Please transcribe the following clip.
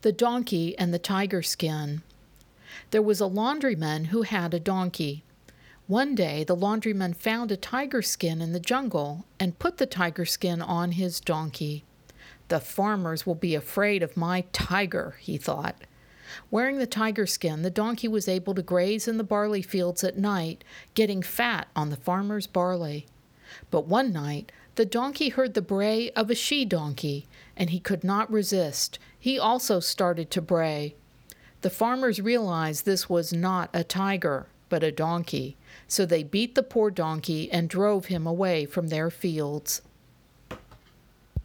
The Donkey and the Tiger Skin. There was a laundryman who had a donkey. One day the laundryman found a tiger skin in the jungle and put the tiger skin on his donkey. "The farmers will be afraid of my tiger," he thought. Wearing the tiger skin, the donkey was able to graze in the barley fields at night, getting fat on the farmers' barley. But one night, the donkey heard the bray of a she-donkey, and he could not resist. He also started to bray. The farmers realized this was not a tiger, but a donkey, so they beat the poor donkey and drove him away from their fields.